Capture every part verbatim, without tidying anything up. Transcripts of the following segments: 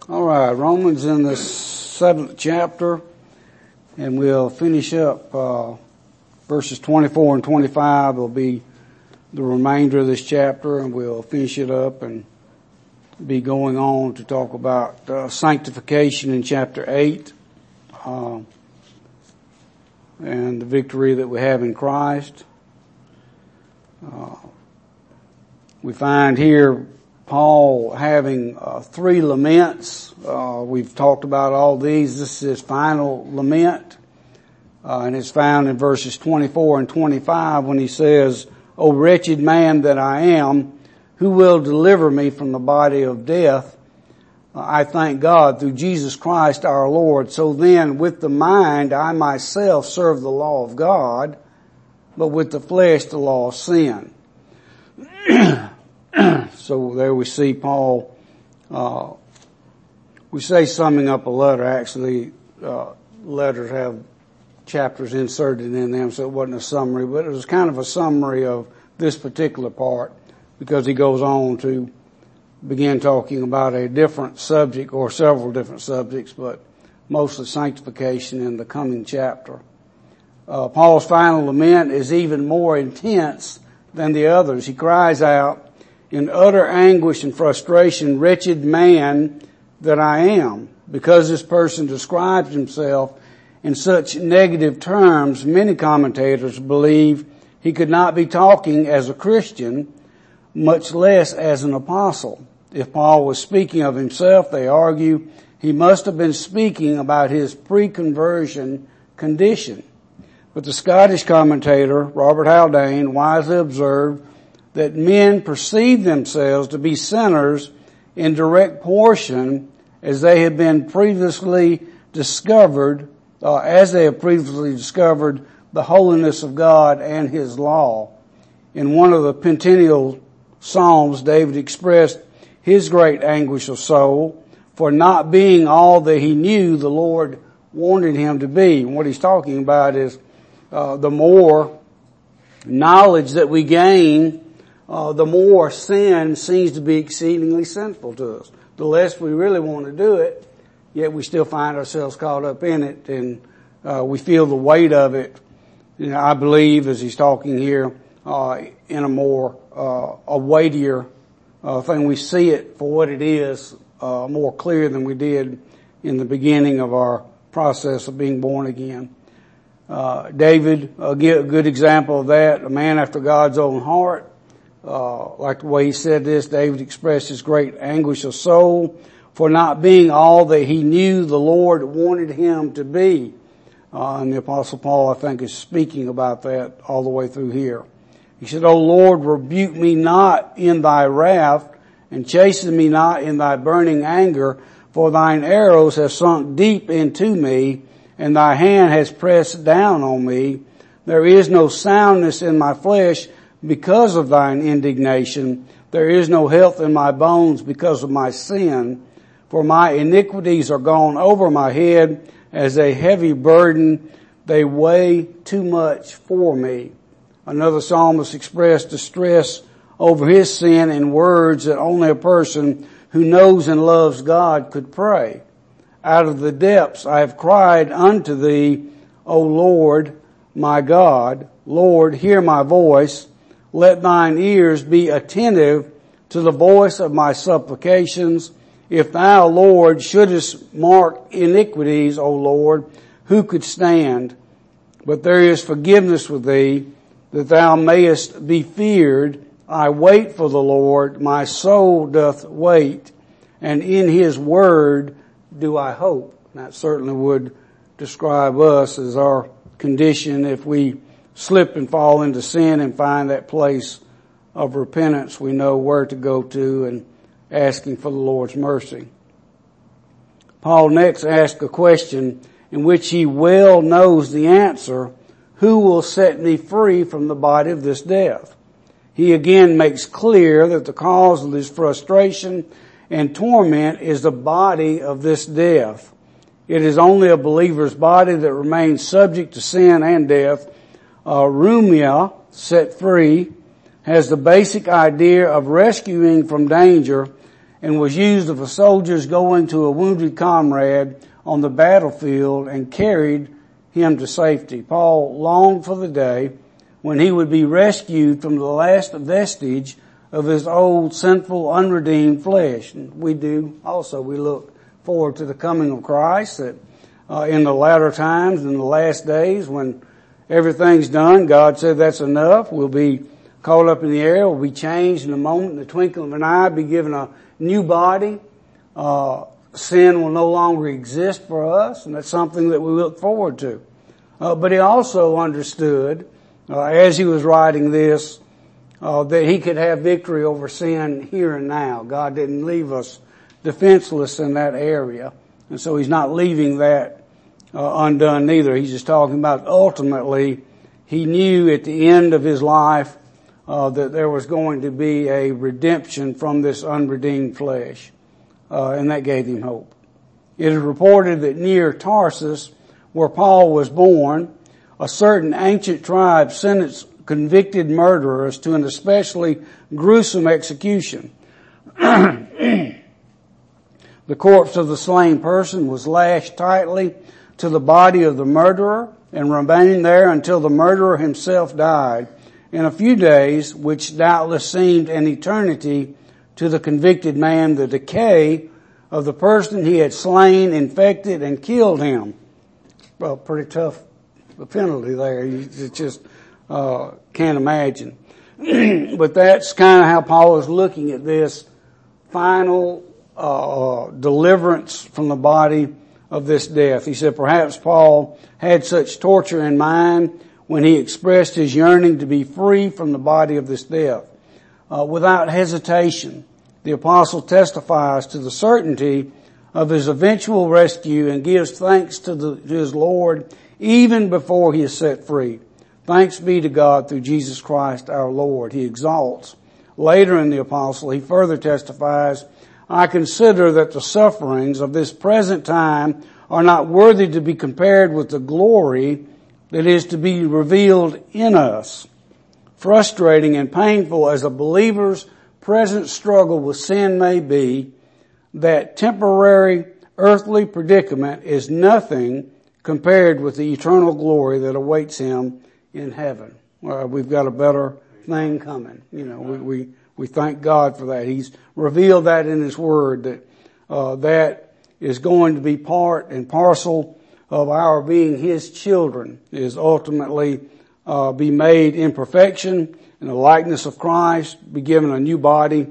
All right, Romans in the seventh chapter, and we'll finish up uh, verses twenty-four and twenty-five will be the remainder of this chapter, and we'll finish it up and be going on to talk about uh, sanctification in chapter eight uh, and the victory that we have in Christ. Uh, we find here Paul having uh, three laments. Uh, we've talked about all these. This is his final lament, uh, and it's found in verses twenty-four and twenty-five when he says, "O wretched man that I am, who will deliver me from the body of death? I thank God through Jesus Christ our Lord. So then with the mind I myself serve the law of God, but with the flesh the law of sin." So there we see Paul, uh, we say summing up a letter. Actually, uh, letters have chapters inserted in them, so it wasn't a summary, but it was kind of a summary of this particular part because he goes on to begin talking about a different subject or several different subjects, but mostly sanctification in the coming chapter. Uh, Paul's final lament is even more intense than the others. He cries out in utter anguish and frustration, "Wretched man that I am." Because this person describes himself in such negative terms, many commentators believe he could not be talking as a Christian, much less as an apostle. If Paul was speaking of himself, they argue, he must have been speaking about his pre-conversion condition. But the Scottish commentator, Robert Haldane, wisely observed that men perceive themselves to be sinners in direct proportion as they have been previously discovered, uh, as they have previously discovered the holiness of God and His law. In one of the penitential Psalms, David expressed his great anguish of soul for not being all that he knew the Lord wanted him to be. And what he's talking about is uh, the more knowledge that we gain, Uh, the more sin seems to be exceedingly sinful to us. The less we really want to do it, yet we still find ourselves caught up in it, and uh, we feel the weight of it. You know, I believe, as he's talking here, uh, in a more uh, a weightier uh, thing, we see it for what it is, uh, more clear than we did in the beginning of our process of being born again. Uh, David, uh, a good example of that, a man after God's own heart. Uh, like the way he said this, David expressed his great anguish of soul for not being all that he knew the Lord wanted him to be. Uh, and the Apostle Paul, I think, is speaking about that all the way through here. He said, "O Lord, rebuke me not in thy wrath, and chasten me not in thy burning anger, for thine arrows have sunk deep into me, and thy hand has pressed down on me. There is no soundness in my flesh because of thine indignation. There is no health in my bones because of my sin. For my iniquities are gone over my head as a heavy burden. They weigh too much for me." Another psalmist expressed distress over his sin in words that only a person who knows and loves God could pray. "Out of the depths I have cried unto thee, O Lord, my God. Lord, hear my voice. Let thine ears be attentive to the voice of my supplications. If thou, Lord, shouldest mark iniquities, O Lord, who could stand? But there is forgiveness with thee, that thou mayest be feared. I wait for the Lord, my soul doth wait, and in his word do I hope." That certainly would describe us as our condition if we slip and fall into sin and find that place of repentance. We know where to go to and asking for the Lord's mercy. Paul next asks a question in which he well knows the answer: who will set me free from the body of this death? He again makes clear that the cause of his frustration and torment is the body of this death. It is only a believer's body that remains subject to sin and death. Uh, Rumia, set free, has the basic idea of rescuing from danger and was used of a soldier's going to a wounded comrade on the battlefield and carried him to safety. Paul longed for the day when he would be rescued from the last vestige of his old sinful, unredeemed flesh. And we do also. We look forward to the coming of Christ, that uh, in the latter times, in the last days, when everything's done, God said that's enough. We'll be caught up in the air. We'll be changed in a moment, in the twinkling of an eye, be given a new body. Uh, sin will no longer exist for us, and that's something that we look forward to. Uh, but he also understood, uh, as he was writing this, uh, that he could have victory over sin here and now. God didn't leave us defenseless in that area. And so he's not leaving that uh, undone neither. He's just talking about ultimately he knew at the end of his life uh, that there was going to be a redemption from this unredeemed flesh. Uh, and that gave him hope. It is reported that near Tarsus, where Paul was born, a certain ancient tribe sentenced convicted murderers to an especially gruesome execution. The corpse of the slain person was lashed tightly to the body of the murderer and remained there until the murderer himself died. In a few days, which doubtless seemed an eternity to the convicted man, the decay of the person he had slain infected and killed him. Well, pretty tough penalty there. You just uh, can't imagine. But that's kind of how Paul is looking at this final uh, deliverance from the body of this death. He said perhaps Paul had such torture in mind when he expressed his yearning to be free from the body of this death. Uh, without hesitation, the apostle testifies to the certainty of his eventual rescue and gives thanks to, the, to his Lord even before he is set free. Thanks be to God through Jesus Christ our Lord. He exalts. Later in the apostle, he further testifies, I consider that the sufferings of this present time are not worthy to be compared with the glory that is to be revealed in us. Frustrating and painful as a believer's present struggle with sin may be, that temporary earthly predicament is nothing compared with the eternal glory that awaits him in heaven. Uh, we've got a better thing coming. You know, we, we, we thank God for that. He's revealed that in his word, that, uh, that is going to be part and parcel of our being his children, is ultimately, uh, be made in perfection in the likeness of Christ, be given a new body.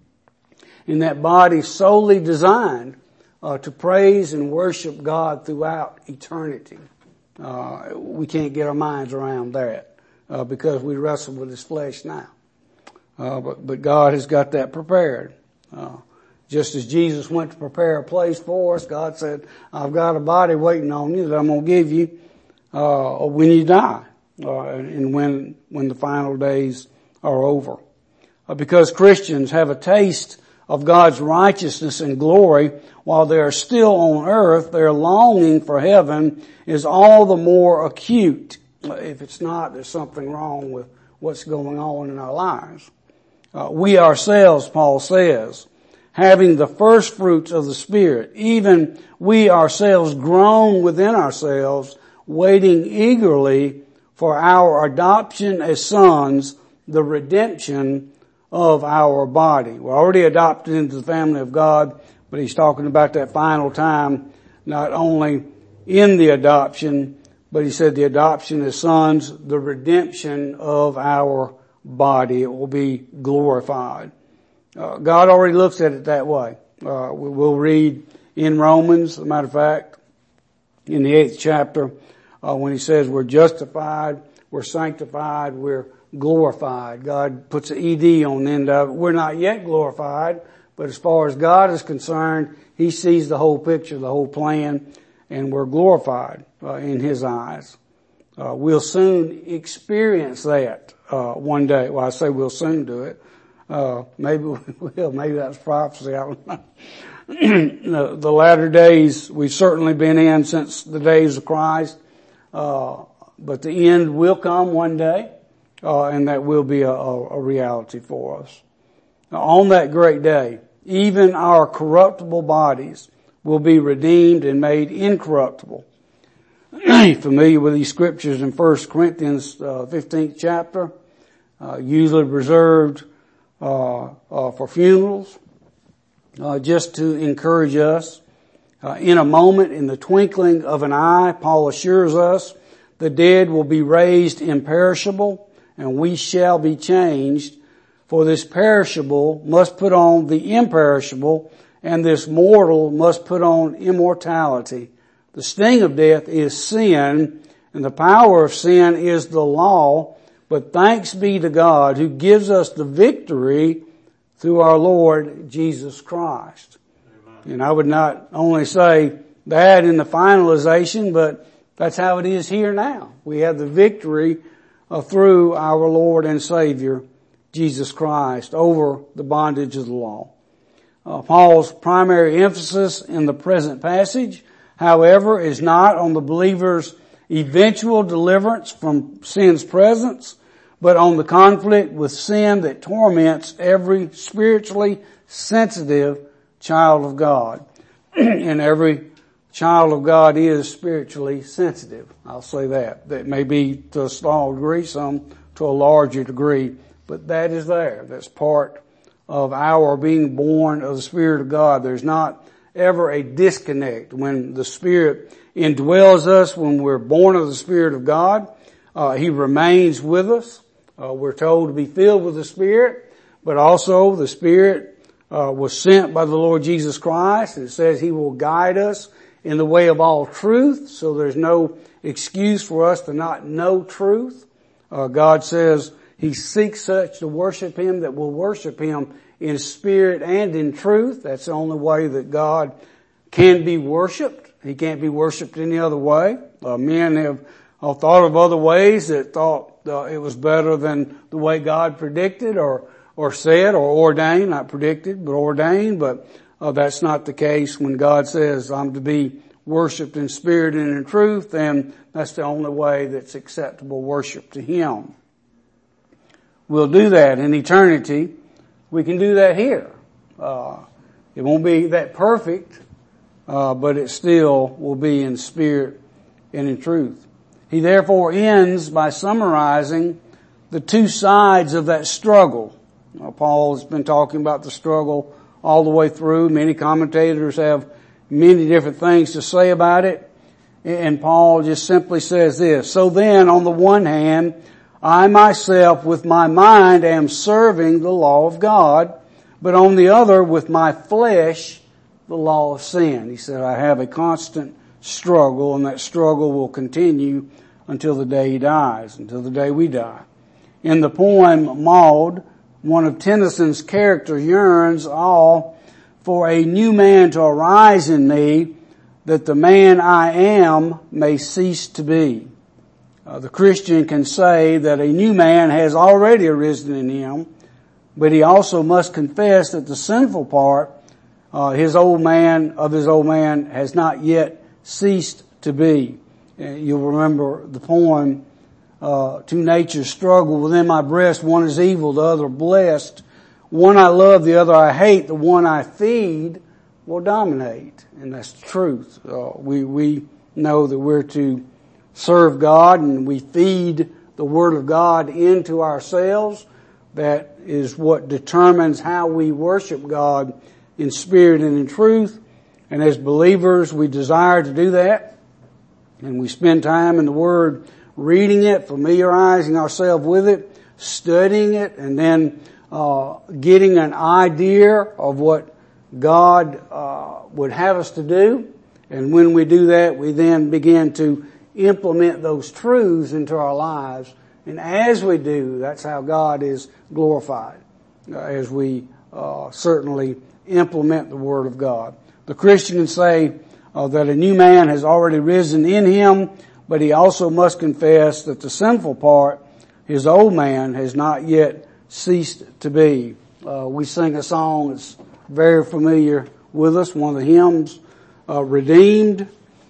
And that body solely designed uh, to praise and worship God throughout eternity. Uh, we can't get our minds around that uh, because we wrestle with this flesh now. Uh, but, but God has got that prepared. Uh, just as Jesus went to prepare a place for us, God said, I've got a body waiting on you that I'm going to give you uh, when you die uh, and when when the final days are over. Uh, because Christians have a taste of God's righteousness and glory while they are still on earth, their longing for heaven is all the more acute. If it's not, there's something wrong with what's going on in our lives. Uh, we ourselves, Paul says, having the first fruits of the Spirit, even we ourselves groan within ourselves, waiting eagerly for our adoption as sons, the redemption of our body. We're already adopted into the family of God, but he's talking about that final time, not only in the adoption, but he said the adoption as sons, the redemption of our body. It will be glorified. Uh, God already looks at it that way. Uh, we, we'll read in Romans, as a matter of fact, in the eighth chapter, uh, when he says we're justified, we're sanctified, we're glorified. God puts an E D on the end of it. We're not yet glorified, but as far as God is concerned, he sees the whole picture, the whole plan, and we're glorified uh, in his eyes. Uh, we'll soon experience that uh, one day. Well, I say we'll soon do it. Uh, maybe we will. Maybe that's prophecy. I don't know. the, the latter days we've certainly been in since the days of Christ, uh, but the end will come one day. Uh, and that will be a, a, a reality for us. Now, on that great day, even our corruptible bodies will be redeemed and made incorruptible. Familiar with these scriptures in First Corinthians uh, fifteenth chapter, uh, usually reserved uh, uh, for funerals, uh, just to encourage us. Uh, in a moment, in the twinkling of an eye, Paul assures us, the dead will be raised imperishable, and we shall be changed. For this perishable must put on the imperishable, and this mortal must put on immortality. The sting of death is sin, and the power of sin is the law. But thanks be to God who gives us the victory through our Lord Jesus Christ. Amen. And I would not only say that in the finalization, but that's how it is here now. We have the victory uh, through our Lord and Savior, Jesus Christ, over the bondage of the law. Uh, Paul's primary emphasis in the present passage, however, is not on the believer's eventual deliverance from sin's presence, but on the conflict with sin that torments every spiritually sensitive child of God. And every child of God is spiritually sensitive. I'll say that. That may be to a small degree, some to a larger degree, but that is there. That's part of our being born of the Spirit of God. There's not ever a disconnect. When the Spirit indwells us, when we're born of the Spirit of God, uh, He remains with us. Uh, we're told to be filled with the Spirit, but also the Spirit uh, was sent by the Lord Jesus Christ. It says He will guide us in the way of all truth, so there's no excuse for us to not know truth. Uh, God says He seeks such to worship Him that will worship Him in spirit and in truth. That's the only way that God can be worshiped. He can't be worshiped any other way. Uh, men have uh, thought of other ways that thought uh, it was better than the way God predicted or or said or ordained, not predicted, but ordained. But uh, that's not the case. When God says, I'm to be worshiped in spirit and in truth, then that's the only way that's acceptable worship to Him. We'll do that in eternity. We can do that here. Uh, it won't be that perfect, uh, but it still will be in spirit and in truth. He therefore ends by summarizing the two sides of that struggle. Now, Paul has been talking about the struggle all the way through. Many commentators have many different things to say about it. And Paul just simply says this, so then, on the one hand, I myself with my mind am serving the law of God, but on the other with my flesh, the law of sin. He said, I have a constant struggle, and that struggle will continue until the day he dies, until the day we die. In the poem Maud, one of Tennyson's characters yearns all for a new man to arise in me, that the man I am may cease to be. Uh, the Christian can say that a new man has already arisen in him, but he also must confess that the sinful part, uh, his old man, of his old man, has not yet ceased to be. Uh, you'll remember the poem, uh, two natures struggle within my breast. One is evil, the other blessed. One I love, the other I hate. The one I feed will dominate. And that's the truth. Uh, we, we know that we're to serve God, and we feed the Word of God into ourselves. That is what determines how we worship God in spirit and in truth. And as believers, we desire to do that. And we spend time in the Word reading it, familiarizing ourselves with it, studying it, and then uh getting an idea of what God uh would have us to do. And when we do that, we then begin to implement those truths into our lives. And as we do, that's how God is glorified, uh, as we uh certainly implement the Word of God. The Christian can say uh, that a new man has already risen in him, but he also must confess that the sinful part, his old man, has not yet ceased to be. Uh, we sing a song that's very familiar with us, one of the hymns, uh, Redeemed.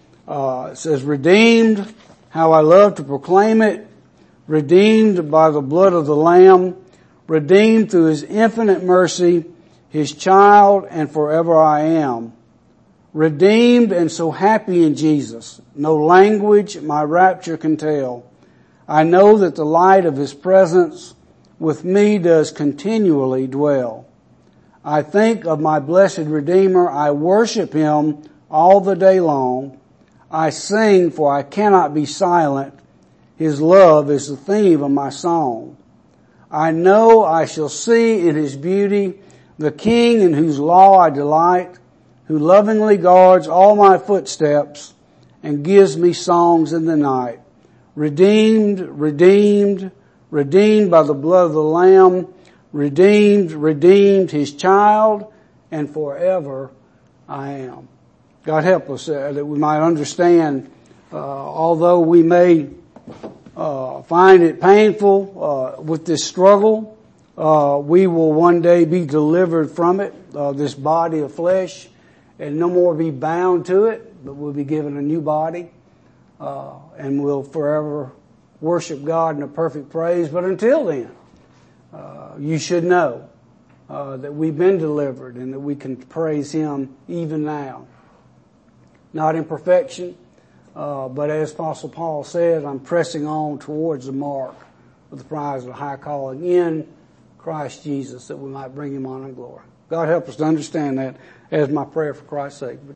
Uh, it says, redeemed, how I love to proclaim it, redeemed by the blood of the Lamb, redeemed through His infinite mercy, His child, and forever I am. Redeemed and so happy in Jesus, no language my rapture can tell. I know that the light of His presence with me does continually dwell. I think of my blessed Redeemer, I worship Him all the day long. I sing, for I cannot be silent. His love is the theme of my song. I know I shall see in His beauty the King in whose law I delight, who lovingly guards all my footsteps and gives me songs in the night. Redeemed, redeemed, redeemed by the blood of the Lamb, redeemed, redeemed, His child, and forever I am. God help us uh, that we might understand, uh, although we may uh, find it painful uh, with this struggle, uh, we will one day be delivered from it, uh, this body of flesh, and no more be bound to it, but we'll be given a new body, uh, and we'll forever worship God in a perfect praise. But until then, uh, you should know uh, that we've been delivered and that we can praise Him even now. Not in perfection, uh, but as Apostle Paul said, I'm pressing on towards the mark of the prize of the high calling in Christ Jesus, that we might bring Him honor and glory. God help us to understand that as my prayer for Christ's sake.